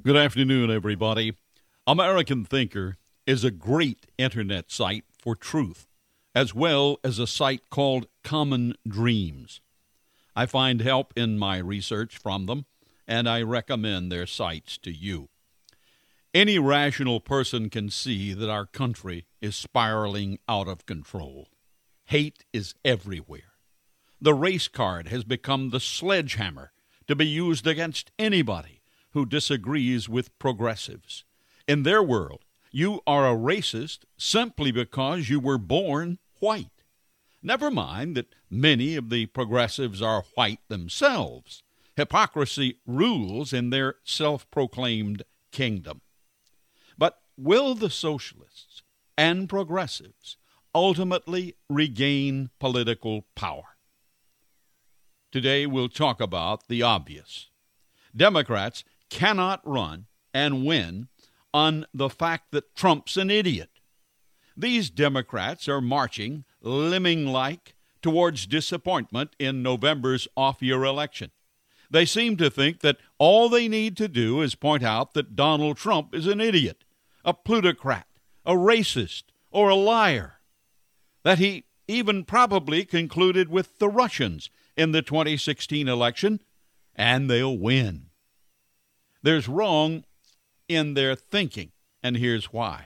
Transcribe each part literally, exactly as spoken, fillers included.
Good afternoon, everybody. American Thinker is a great internet site for truth, as well as a site called Common Dreams. I find help in my research from them, and I recommend their sites to you. Any rational person can see that our country is spiraling out of control. Hate is everywhere. The race card has become the sledgehammer to be used against anybody who disagrees with progressives. In their world, you are a racist simply because you were born white. Never mind that many of the progressives are white themselves. Hypocrisy rules in their self-proclaimed kingdom. But will the socialists and progressives ultimately regain political power? Today we'll talk about the obvious. Democrats cannot run and win on the fact that Trump's an idiot. These Democrats are marching, lemming-like, towards disappointment in November's off-year election. They seem to think that all they need to do is point out that Donald Trump is an idiot, a plutocrat, a racist, or a liar, that he even probably concluded with the Russians in the twenty sixteen election, and they'll win. There's wrong in their thinking, and here's why.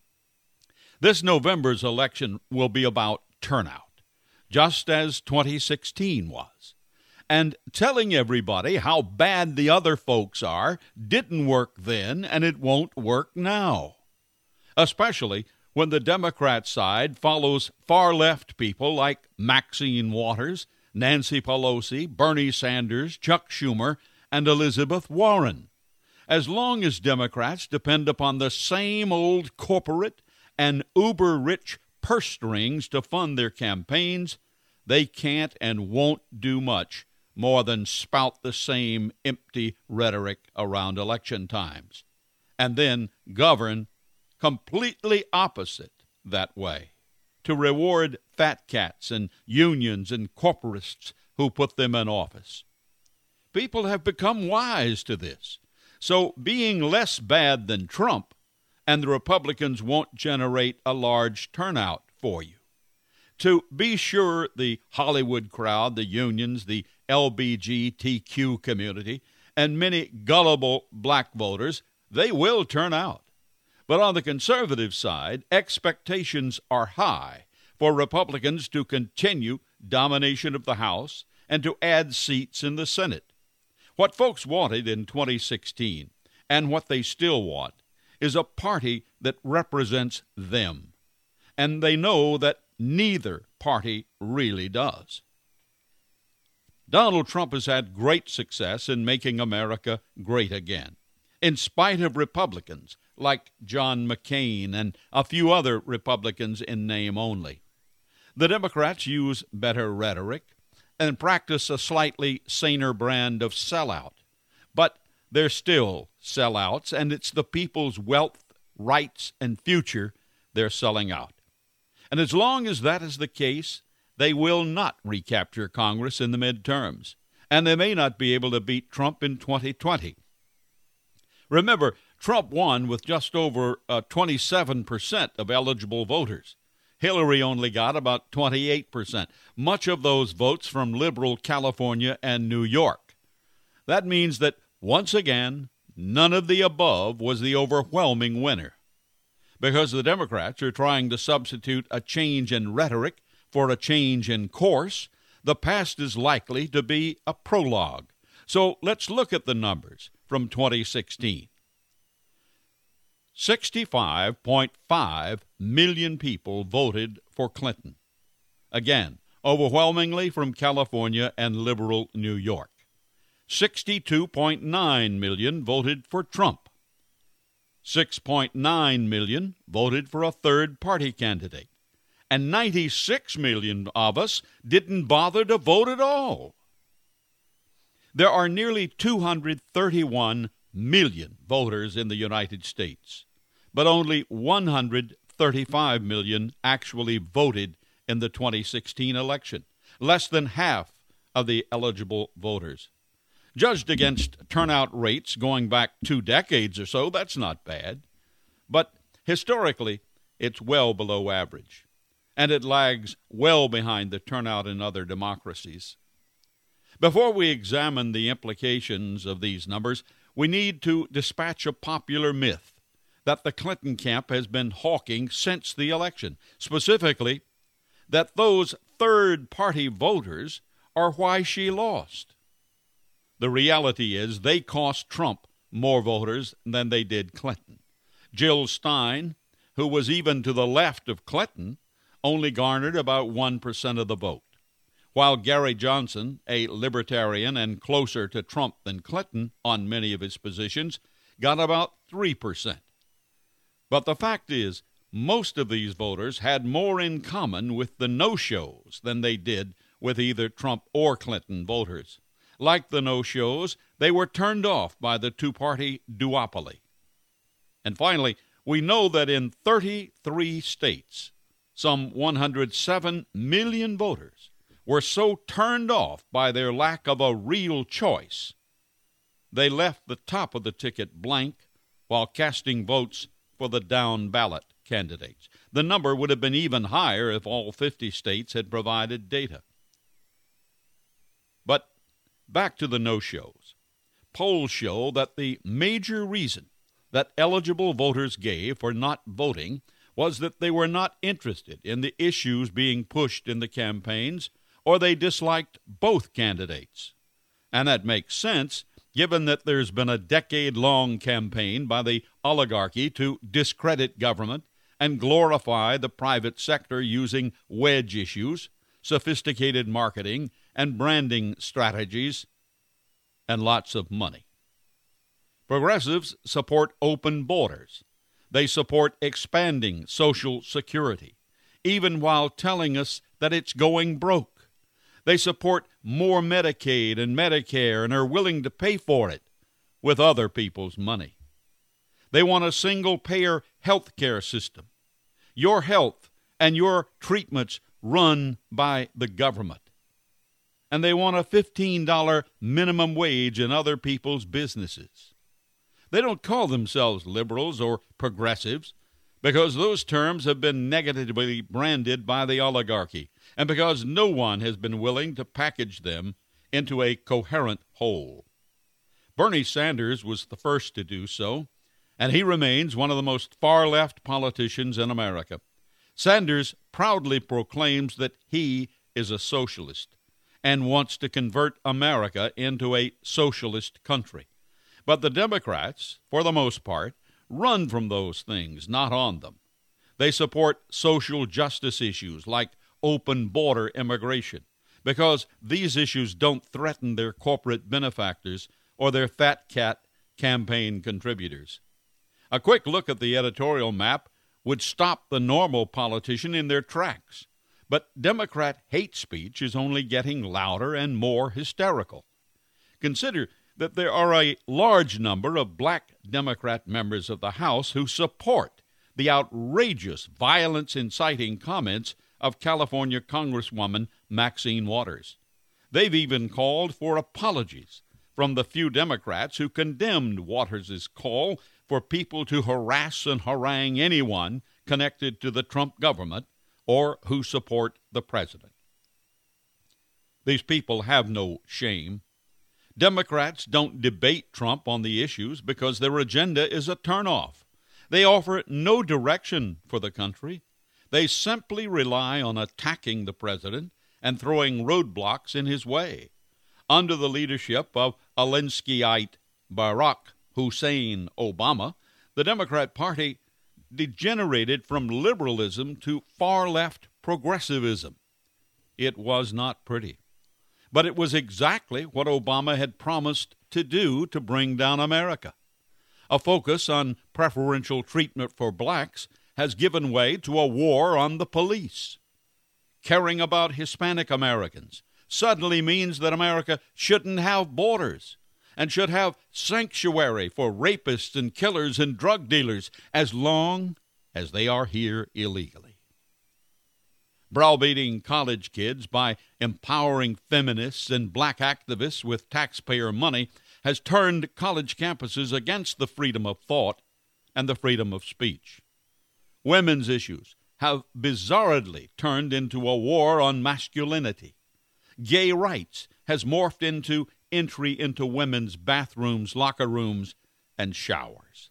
This November's election will be about turnout, just as twenty sixteen was. And telling everybody how bad the other folks are didn't work then, and it won't work now. Especially when the Democrat side follows far-left people like Maxine Waters, Nancy Pelosi, Bernie Sanders, Chuck Schumer, and Elizabeth Warren. As long as Democrats depend upon the same old corporate and uber-rich purse strings to fund their campaigns, they can't and won't do much more than spout the same empty rhetoric around election times, and then govern completely opposite that way, to reward fat cats and unions and corporatists who put them in office. People have become wise to this. So being less bad than Trump, and the Republicans won't generate a large turnout for you. To be sure, the Hollywood crowd, the unions, the L G B T Q community, and many gullible black voters, they will turn out. But on the conservative side, expectations are high for Republicans to continue domination of the House and to add seats in the Senate. What folks wanted in twenty sixteen, and what they still want, is a party that represents them. And they know that neither party really does. Donald Trump has had great success in making America great again, in spite of Republicans like John McCain and a few other Republicans in name only. The Democrats use better rhetoric and practice a slightly saner brand of sellout. But they're still sellouts, and it's the people's wealth, rights, and future they're selling out. And as long as that is the case, they will not recapture Congress in the midterms, and they may not be able to beat Trump in twenty twenty. Remember, Trump won with just over uh, twenty-seven percent of eligible voters. Hillary only got about twenty-eight percent, much of those votes from liberal California and New York. That means that, once again, none of the above was the overwhelming winner. Because the Democrats are trying to substitute a change in rhetoric for a change in course, the past is likely to be a prologue. So let's look at the numbers from twenty sixteen. sixty-five point five million people voted for Clinton. Again, overwhelmingly from California and liberal New York. sixty-two point nine million voted for Trump. six point nine million voted for a third-party candidate. And ninety-six million of us didn't bother to vote at all. There are nearly two hundred thirty-one million voters in the United States, but only one hundred thirty-five million actually voted in the twenty sixteen election, less than half of the eligible voters. Judged against turnout rates going back two decades or so, that's not bad. But historically, it's well below average, and it lags well behind the turnout in other democracies. Before we examine the implications of these numbers, we need to dispatch a popular myth that the Clinton camp has been hawking since the election, specifically that those third-party voters are why she lost. The reality is they cost Trump more voters than they did Clinton. Jill Stein, who was even to the left of Clinton, only garnered about one percent of the vote, while Gary Johnson, a libertarian and closer to Trump than Clinton on many of his positions, got about three percent. But the fact is, most of these voters had more in common with the no-shows than they did with either Trump or Clinton voters. Like the no-shows, they were turned off by the two-party duopoly. And finally, we know that in thirty-three states, some one hundred seven million voters were so turned off by their lack of a real choice, they left the top of the ticket blank while casting votes for the down-ballot candidates. The number would have been even higher if all fifty states had provided data. But back to the no-shows. Polls show that the major reason that eligible voters gave for not voting was that they were not interested in the issues being pushed in the campaigns, or they disliked both candidates. And that makes sense, given that there's been a decade-long campaign by the oligarchy to discredit government and glorify the private sector using wedge issues, sophisticated marketing, and branding strategies, and lots of money. Progressives support open borders. They support expanding Social Security, even while telling us that it's going broke. They support more Medicaid and Medicare and are willing to pay for it with other people's money. They want a single-payer health care system, your health and your treatments run by the government. And they want a fifteen dollars minimum wage in other people's businesses. They don't call themselves liberals or progressives because those terms have been negatively branded by the oligarchy and because no one has been willing to package them into a coherent whole. Bernie Sanders was the first to do so, and he remains one of the most far-left politicians in America. Sanders proudly proclaims that he is a socialist and wants to convert America into a socialist country. But the Democrats, for the most part, run from those things, not on them. They support social justice issues like open border immigration because these issues don't threaten their corporate benefactors or their fat cat campaign contributors. A quick look at the editorial map would stop the normal politician in their tracks. But Democrat hate speech is only getting louder and more hysterical. Consider that there are a large number of black Democrat members of the House who support the outrageous violence-inciting comments of California Congresswoman Maxine Waters. They've even called for apologies from the few Democrats who condemned Waters' call for people to harass and harangue anyone connected to the Trump government or who support the president. These people have no shame. Democrats don't debate Trump on the issues because their agenda is a turnoff. They offer no direction for the country. They simply rely on attacking the president and throwing roadblocks in his way. Under the leadership of Alinskyite Barack Hussein Obama, the Democrat Party degenerated from liberalism to far-left progressivism. It was not pretty. But it was exactly what Obama had promised to do to bring down America. A focus on preferential treatment for blacks has given way to a war on the police. Caring about Hispanic Americans suddenly means that America shouldn't have borders and should have sanctuary for rapists and killers and drug dealers as long as they are here illegally. browbeating college kids by empowering feminists and black activists with taxpayer money has turned college campuses against the freedom of thought and the freedom of speech. Women's issues have bizarrely turned into a war on masculinity. Gay rights has morphed into entry into women's bathrooms, locker rooms, and showers.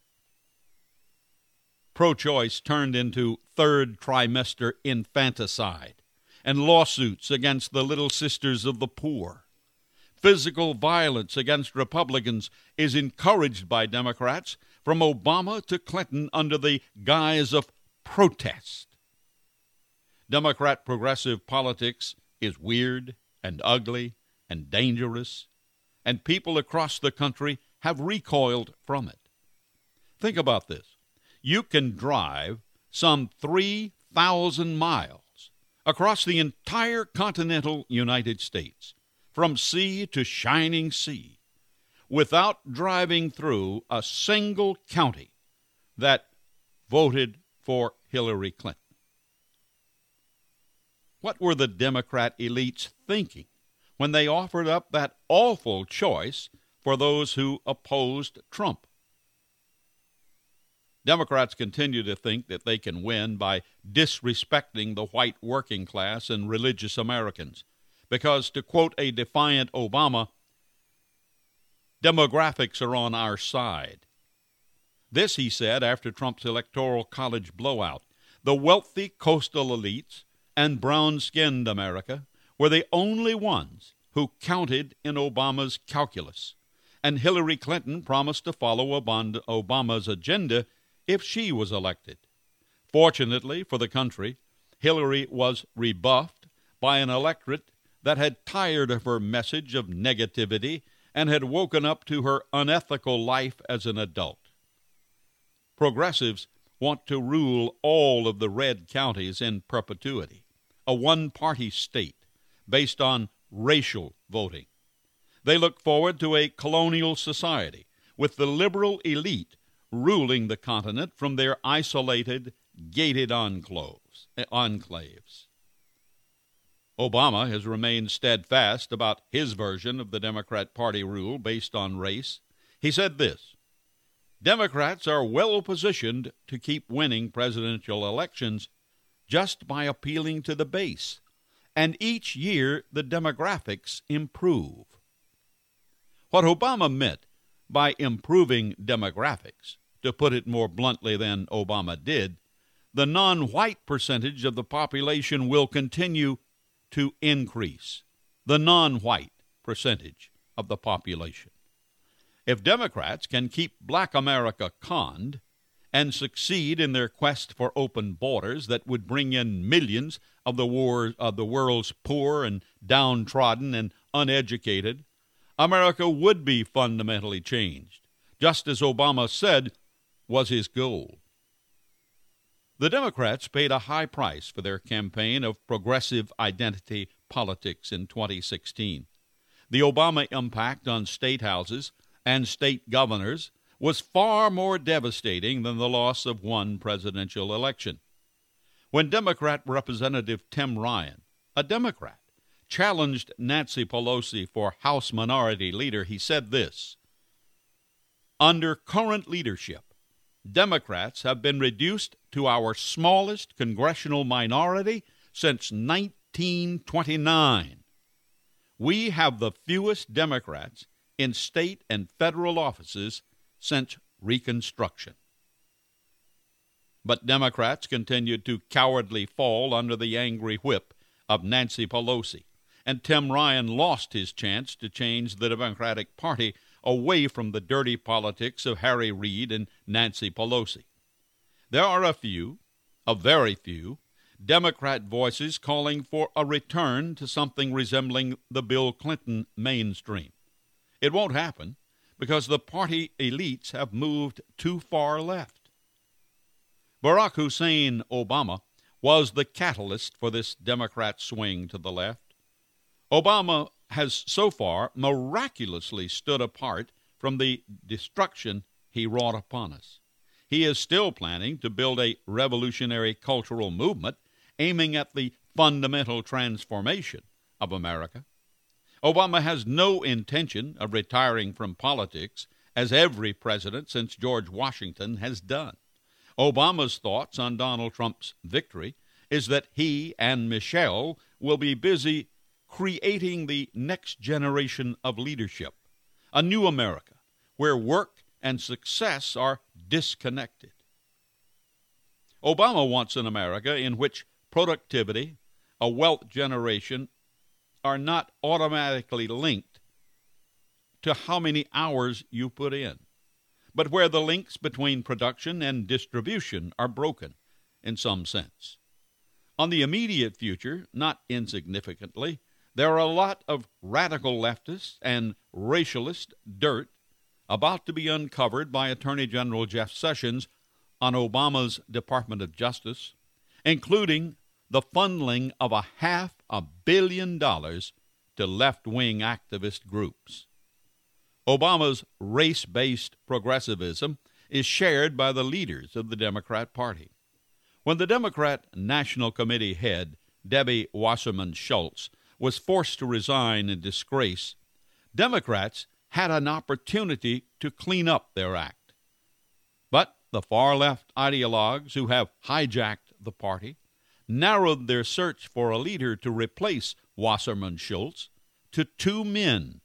Pro-choice turned into third trimester infanticide and lawsuits against the little sisters of the poor. Physical violence against Republicans is encouraged by Democrats from Obama to Clinton under the guise of protest. Democrat progressive politics is weird and ugly and dangerous, and people across the country have recoiled from it. Think about this. You can drive some three thousand miles across the entire continental United States, from sea to shining sea, without driving through a single county that voted for Hillary Clinton. What were the Democrat elites thinking when they offered up that awful choice for those who opposed Trump? Democrats continue to think that they can win by disrespecting the white working class and religious Americans, because, to quote a defiant Obama, demographics are on our side. This, he said, after Trump's electoral college blowout. The wealthy coastal elites and brown-skinned America were the only ones who counted in Obama's calculus, and Hillary Clinton promised to follow Obama's agenda if she was elected. Fortunately for the country, Hillary was rebuffed by an electorate that had tired of her message of negativity and had woken up to her unethical life as an adult. Progressives want to rule all of the red counties in perpetuity, a one-party state based on racial voting. They look forward to a colonial society with the liberal elite ruling the continent from their isolated, gated enclaves. enclaves. Obama has remained steadfast about his version of the Democrat Party rule based on race. He said this: Democrats are well positioned to keep winning presidential elections just by appealing to the base, and each year the demographics improve. What Obama meant by improving demographics, to put it more bluntly than Obama did, the non-white percentage of the population will continue to increase. The non-white percentage of the population. If Democrats can keep black America conned and succeed in their quest for open borders that would bring in millions of the, war, of the world's poor and downtrodden and uneducated, America would be fundamentally changed, just as Obama said was his goal. The Democrats paid a high price for their campaign of progressive identity politics in twenty sixteen. The Obama impact on state houses and state governors was far more devastating than the loss of one presidential election. When Democrat Representative Tim Ryan, a Democrat, challenged Nancy Pelosi for House Minority Leader, he said this: Under current leadership, Democrats have been reduced to our smallest congressional minority since nineteen twenty-nine. We have the fewest Democrats in state and federal offices since Reconstruction. But Democrats continued to cowardly fall under the angry whip of Nancy Pelosi, and Tim Ryan lost his chance to change the Democratic Party away from the dirty politics of Harry Reid and Nancy Pelosi. There are a few, a very few, Democrat voices calling for a return to something resembling the Bill Clinton mainstream. It won't happen because the party elites have moved too far left. Barack Hussein Obama was the catalyst for this Democrat swing to the left. Obama has so far miraculously stood apart from the destruction he wrought upon us. He is still planning to build a revolutionary cultural movement aiming at the fundamental transformation of America. Obama has no intention of retiring from politics, as every president since George Washington has done. Obama's thoughts on Donald Trump's victory is that he and Michelle will be busy creating the next generation of leadership, a new America where work and success are disconnected. Obama wants an America in which productivity, a wealth generation, are not automatically linked to how many hours you put in, but where the links between production and distribution are broken in some sense. On the immediate future, not insignificantly, there are a lot of radical leftists and racialist dirt about to be uncovered by Attorney General Jeff Sessions on Obama's Department of Justice, including the funneling of a half a billion dollars to left-wing activist groups. Obama's race-based progressivism is shared by the leaders of the Democrat Party. When the Democrat National Committee head, Debbie Wasserman Schultz, was forced to resign in disgrace, Democrats had an opportunity to clean up their act. But the far-left ideologues who have hijacked the party narrowed their search for a leader to replace Wasserman Schultz to two men.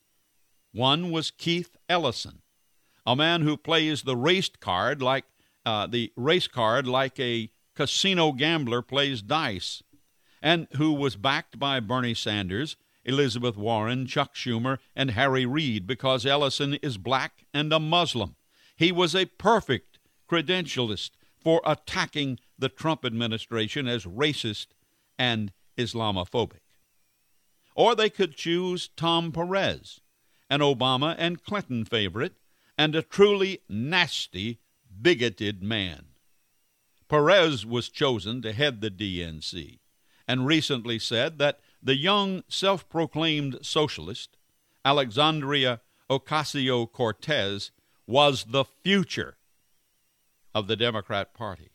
One was Keith Ellison, a man who plays the race card like uh, the race card like a casino gambler plays dice, and who was backed by Bernie Sanders, Elizabeth Warren, Chuck Schumer, and Harry Reid because Ellison is black and a Muslim. He was a perfect credentialist for attacking the Trump administration as racist and Islamophobic. Or they could choose Tom Perez, an Obama and Clinton favorite, and a truly nasty, bigoted man. Perez was chosen to head the D N C and recently said that the young self-proclaimed socialist, Alexandria Ocasio-Cortez, was the future of the Democrat Party.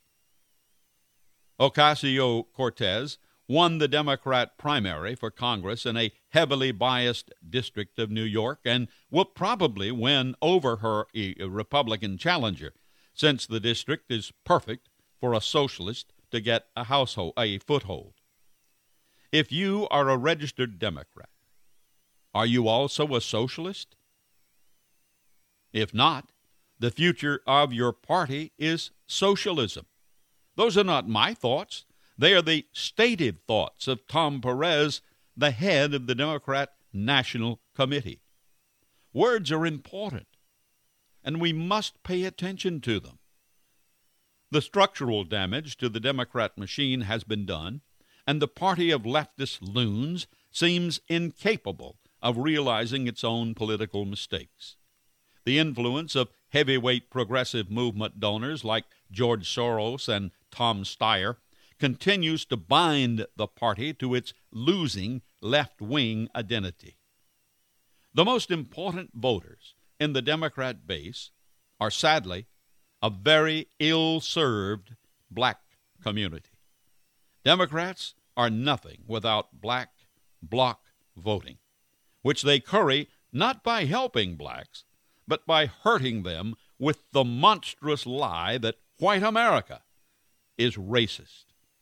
Ocasio-Cortez won the Democrat primary for Congress in a heavily biased district of New York and will probably win over her Republican challenger, since the district is perfect for a socialist to get a household, a foothold. If you are a registered Democrat, are you also a socialist? If not, the future of your party is socialism. Those are not my thoughts. They are the stated thoughts of Tom Perez, the head of the Democrat National Committee. Words are important, and we must pay attention to them. The structural damage to the Democrat machine has been done, and the party of leftist loons seems incapable of realizing its own political mistakes. The influence of heavyweight progressive movement donors like George Soros and Tom Steyer continues to bind the party to its losing left-wing identity. The most important voters in the Democrat base are, sadly, a very ill-served black community. Democrats are nothing without black bloc voting, which they curry not by helping blacks, but by hurting them with the monstrous lie that white America is racist.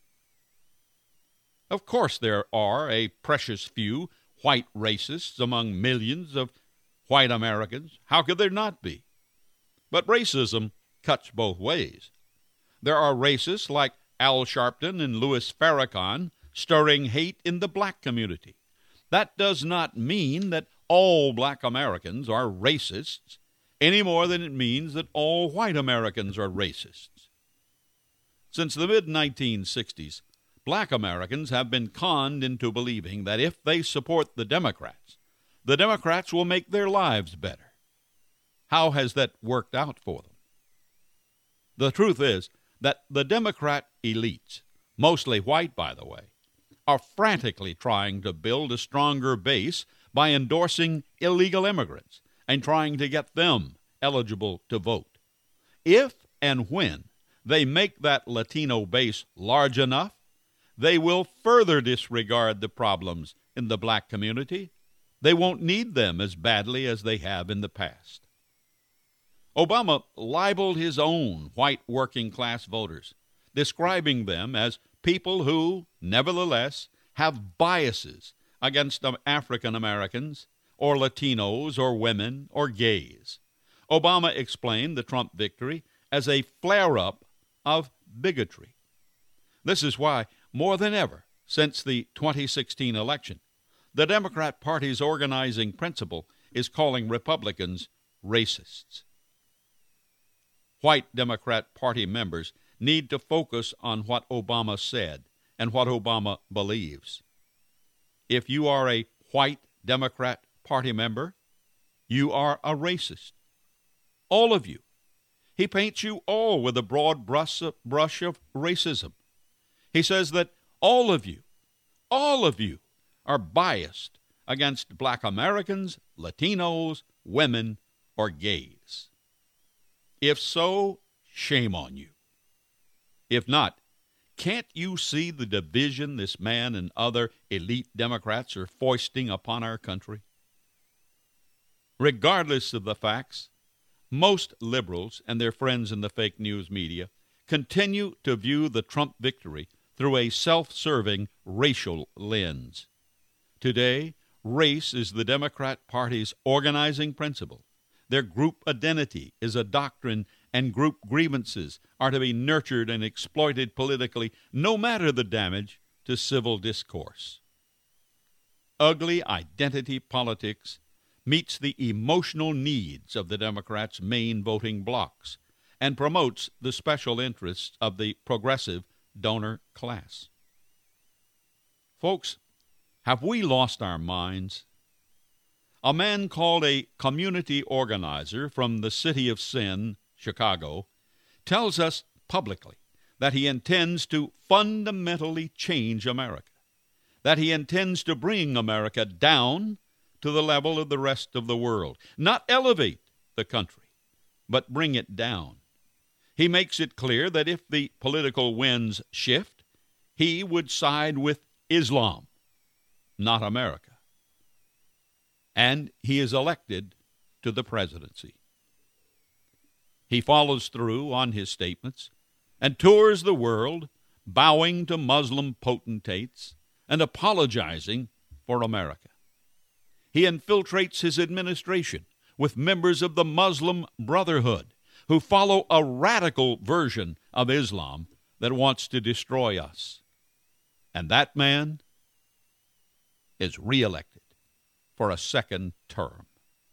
Of course, there are a precious few white racists among millions of white Americans. How could there not be? But racism cuts both ways. There are racists like Al Sharpton and Louis Farrakhan stirring hate in the black community. That does not mean that all black Americans are racists any more than it means that all white Americans are racists. Since the mid nineteen sixties, black Americans have been conned into believing that if they support the Democrats, the Democrats will make their lives better. How has that worked out for them? The truth is that the Democrat elites, mostly white by the way, are frantically trying to build a stronger base by endorsing illegal immigrants and trying to get them eligible to vote. If and when they make that Latino base large enough, they will further disregard the problems in the black community. They won't need them as badly as they have in the past. Obama libeled his own white working-class voters, describing them as people who, nevertheless, have biases against African Americans or Latinos or women or gays. Obama explained the Trump victory as a flare-up of bigotry. This is why, more than ever, since the twenty sixteen election, the Democrat Party's organizing principle is calling Republicans racists. White Democrat Party members need to focus on what Obama said and what Obama believes. If you are a white Democrat Party member, you are a racist. All of you. He paints you all with a broad brush of, brush of racism. He says that all of you, all of you, are biased against black Americans, Latinos, women, or gays. If so, shame on you. If not, can't you see the division this man and other elite Democrats are foisting upon our country? Regardless of the facts, most liberals and their friends in the fake news media continue to view the Trump victory through a self-serving racial lens. Today, race is the Democrat Party's organizing principle. Their group identity is a doctrine, and group grievances are to be nurtured and exploited politically, no matter the damage to civil discourse. Ugly identity politics meets the emotional needs of the Democrats' main voting blocs and promotes the special interests of the progressive donor class. Folks, have we lost our minds? A man called a community organizer from the city of sin, Chicago, tells us publicly that he intends to fundamentally change America, that he intends to bring America down to the level of the rest of the world, not elevate the country, but bring it down. He makes it clear that if the political winds shift, he would side with Islam, not America. And he is elected to the presidency. He follows through on his statements and tours the world, bowing to Muslim potentates and apologizing for America. He infiltrates his administration with members of the Muslim Brotherhood who follow a radical version of Islam that wants to destroy us. And that man is reelected for a second term.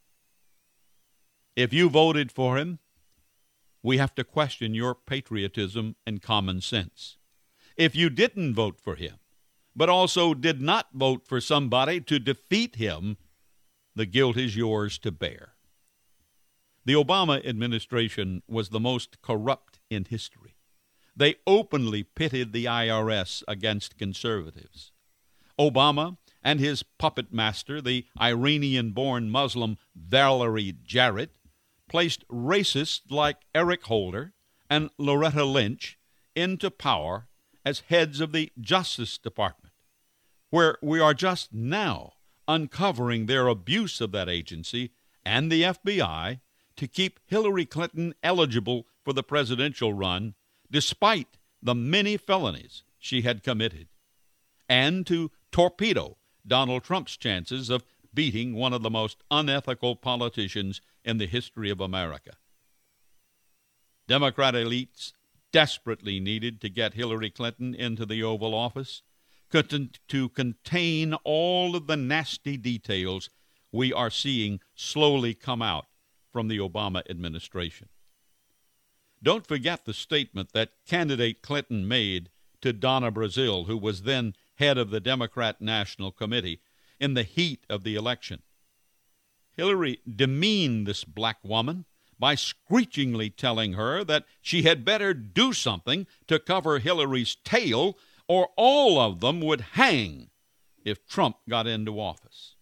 If you voted for him, we have to question your patriotism and common sense. If you didn't vote for him, but also did not vote for somebody to defeat him, the guilt is yours to bear. The Obama administration was the most corrupt in history. They openly pitted the I R S against conservatives. Obama and his puppet master, the Iranian-born Muslim Valerie Jarrett, placed racists like Eric Holder and Loretta Lynch into power as heads of the Justice Department, where we are just now uncovering their abuse of that agency and the F B I to keep Hillary Clinton eligible for the presidential run despite the many felonies she had committed, and to torpedo Donald Trump's chances of beating one of the most unethical politicians in the history of America. Democrat elites desperately needed to get Hillary Clinton into the Oval Office to contain all of the nasty details we are seeing slowly come out from the Obama administration. Don't forget the statement that candidate Clinton made to Donna Brazile, who was then head of the Democrat National Committee, in the heat of the election. Hillary demeaned this black woman by screechingly telling her that she had better do something to cover Hillary's tail, or all of them would hang if Trump got into office.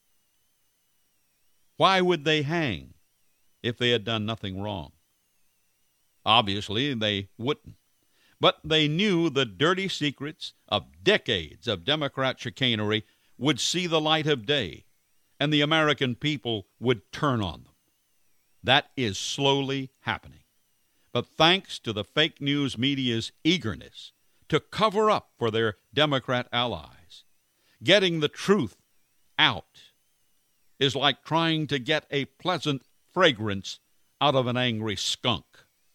Why would they hang if they had done nothing wrong? Obviously, they wouldn't. But they knew the dirty secrets of decades of Democrat chicanery would see the light of day, and the American people would turn on them. That is slowly happening. But thanks to the fake news media's eagerness to cover up for their Democrat allies, getting the truth out is like trying to get a pleasant fragrance out of an angry skunk.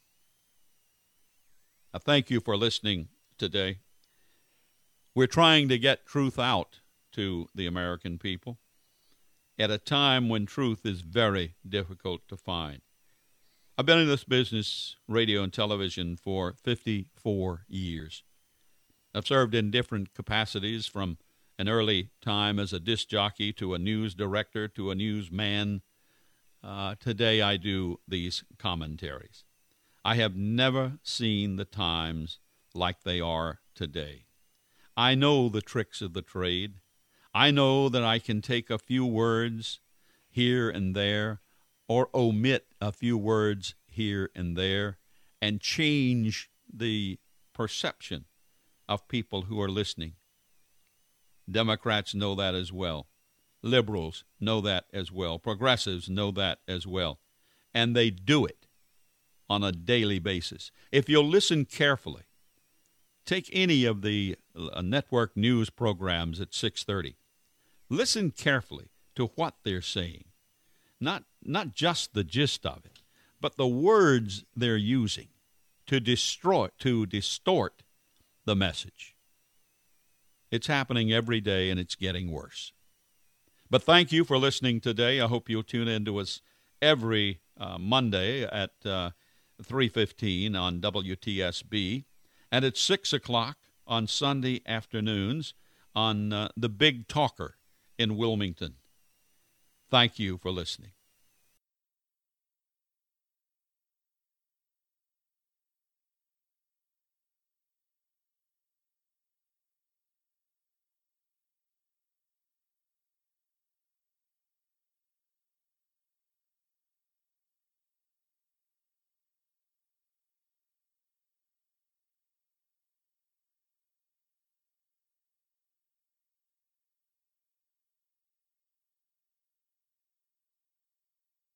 I thank you for listening today. We're trying to get truth out to the American people at a time when truth is very difficult to find. I've been in this business, radio and television, for fifty-four years. I've served in different capacities, from an early time as a disc jockey to a news director to a newsman. Uh, today I do these commentaries. I have never seen the times like they are today. I know the tricks of the trade. I know that I can take a few words here and there, or omit a few words here and there, and change the perception of people who are listening. Democrats know that as well. Liberals know that as well. Progressives know that as well. And they do it on a daily basis. If you'll listen carefully, take any of the uh, network news programs at six thirty. Listen carefully to what they're saying. Not, not just the gist of it, but the words they're using to destroy, to distort the message. It's happening every day, and it's getting worse. But thank you for listening today. I hope you'll tune in to us every uh, Monday at uh, three fifteen on W T S B, and at six o'clock on Sunday afternoons on uh, The Big Talker in Wilmington. Thank you for listening.